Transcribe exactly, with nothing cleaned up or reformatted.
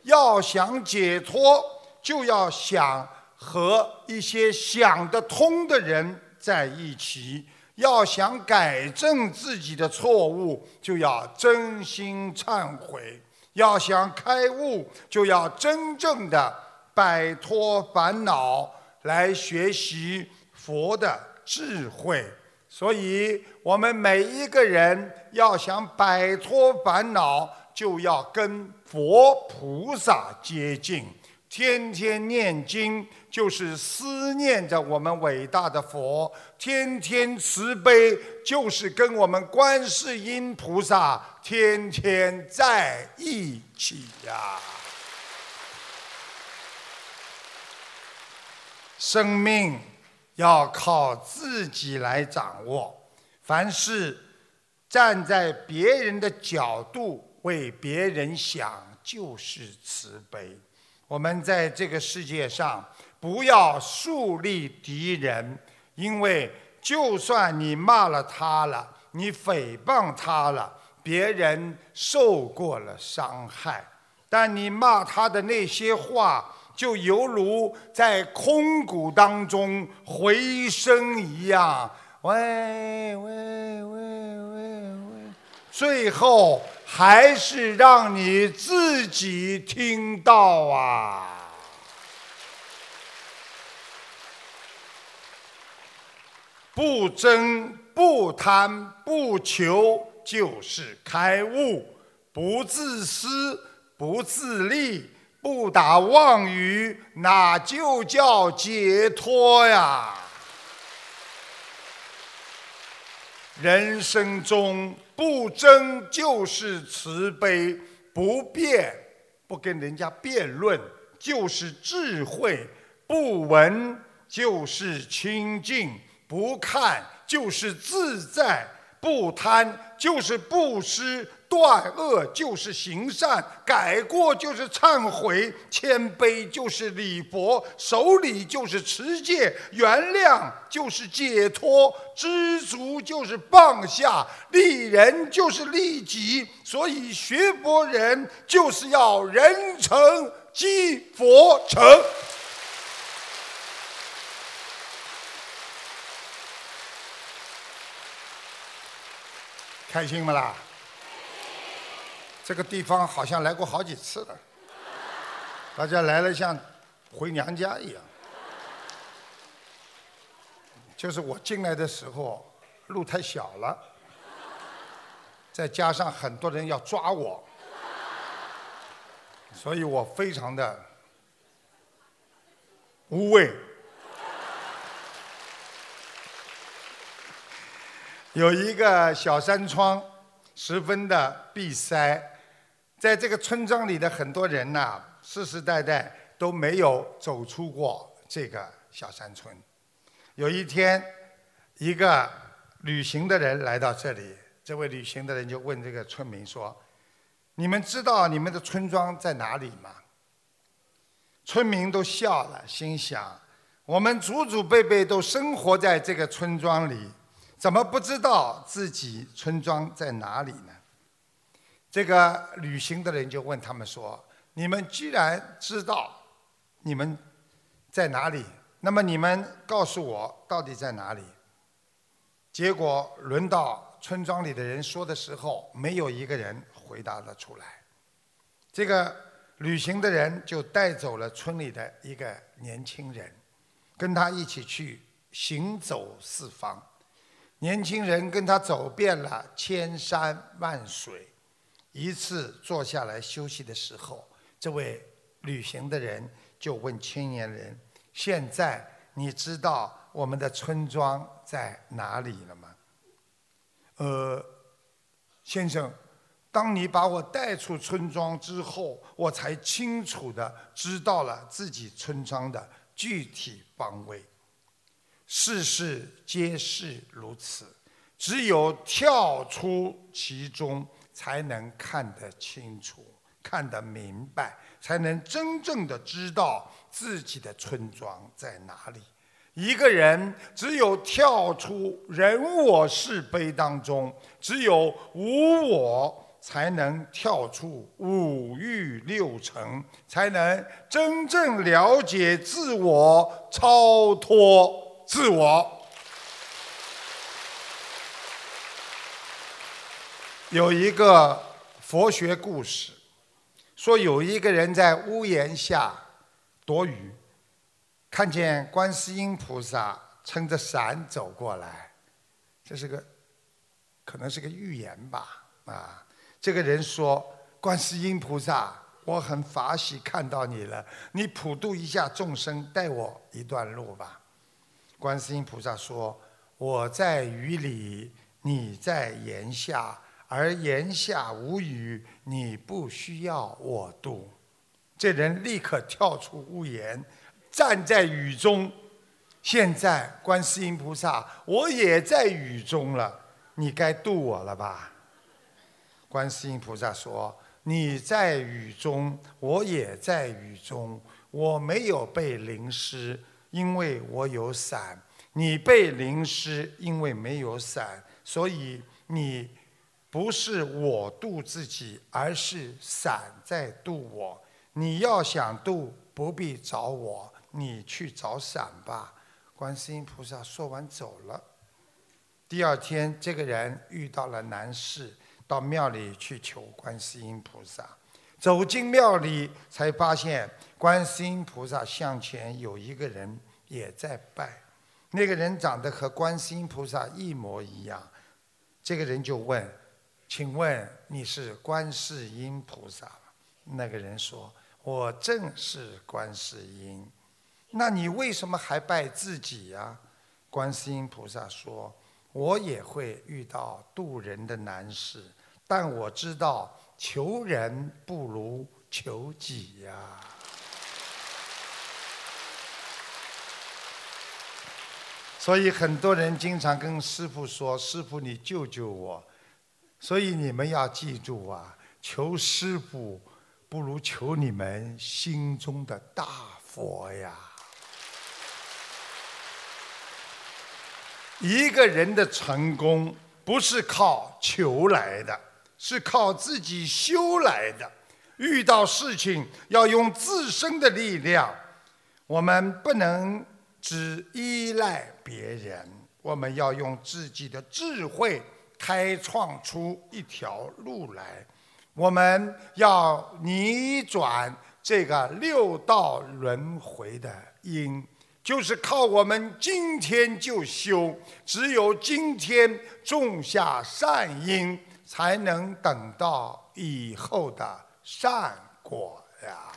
要想解脱，就要想和一些想得通的人在一起；要想改正自己的错误，就要真心忏悔；要想开悟，就要真正的摆脱烦恼，来学习佛的智慧。所以我们每一个人要想摆脱烦恼，就要跟佛菩萨接近，天天念经，就是思念着我们伟大的佛；天天慈悲，就是跟我们观世音菩萨天天在一起呀。生命要靠自己来掌握，凡事站在别人的角度为别人想，就是慈悲。我们在这个世界上不要树立敌人，因为就算你骂了他了，你诽谤他了，别人受过了伤害，但你骂他的那些话，就犹如在空谷当中回声一样，喂喂喂喂喂，最后还是让你自己听到啊！不争、不贪、不求，就是开悟；不自私、不自利，不打妄语，那就叫解脱呀！人生中不争就是慈悲，不辩，不跟人家辩论就是智慧，不闻就是清净，不看就是自在，不贪就是布施，断恶就是行善，改过就是忏悔，谦卑就是礼佛，守礼就是持戒，原谅就是解脱，知足就是放下，利人就是利己。所以学佛人就是要人成即佛成。开心吗啦？这个地方好像来过好几次了，大家来了像回娘家一样。就是我进来的时候路太小了，再加上很多人要抓我，所以我非常的无畏。有一个小山窗，十分的闭塞，在这个村庄里的很多人呐，世世代代都没有走出过这个小山村。有一天，一个旅行的人来到这里，这位旅行的人就问这个村民说：“你们知道你们的村庄在哪里吗？”村民都笑了，心想：我们祖祖辈辈都生活在这个村庄里，怎么不知道自己村庄在哪里呢？这个旅行的人就问他们说：“你们既然知道你们在哪里，那么你们告诉我到底在哪里？”结果轮到村庄里的人说的时候，没有一个人回答了出来。这个旅行的人就带走了村里的一个年轻人，跟他一起去行走四方。年轻人跟他走遍了千山万水，一次坐下来休息的时候，这位旅行的人就问青年人：“现在你知道我们的村庄在哪里了吗？”呃，先生，当你把我带出村庄之后，我才清楚地知道了自己村庄的具体方位。世事皆是如此，只有跳出其中，才能看得清楚，看得明白，才能真正的知道自己的村庄在哪里。一个人只有跳出人我是非当中，只有无我， 才能跳出五欲六尘，才能真正了解自我，超脱自我。有一个佛学故事，说有一个人在屋檐下躲雨，看见观世音菩萨撑着伞走过来，这是个可能是个预言吧。啊，这个人说：“观世音菩萨，我很法喜看到你了，你普度一下众生，带我一段路吧。”观世音菩萨说：“我在雨里，你在檐下。而檐下无雨，你不需要我渡。”这人立刻跳出屋檐，站在雨中。现在观世音菩萨，我也在雨中了，你该渡我了吧？观世音菩萨说：“你在雨中，我也在雨中，我没有被淋湿，因为我有伞；你被淋湿，因为没有伞，所以你不是我渡自己，而是伞在渡我。你要想渡，不必找我，你去找伞吧。”观世音菩萨说完走了。第二天，这个人遇到了难事，到庙里去求观世音菩萨。走进庙里，才发现观世音菩萨像前有一个人也在拜，那个人长得和观世音菩萨一模一样。这个人就问：“请问你是观世音菩萨吗？”那个人说：“我正是观世音。”“那你为什么还拜自己呀？”观世音菩萨说：“我也会遇到渡人的难事，但我知道求人不如求己呀。”所以很多人经常跟师父说：“师父，你救救我。”所以你们要记住啊，求师父不如求你们心中的大佛呀。一个人的成功不是靠求来的，是靠自己修来的。遇到事情要用自身的力量，我们不能只依赖别人，我们要用自己的智慧开创出一条路来。我们要逆转这个六道轮回的因，就是靠我们今天就修，只有今天种下善因，才能等到以后的善果呀。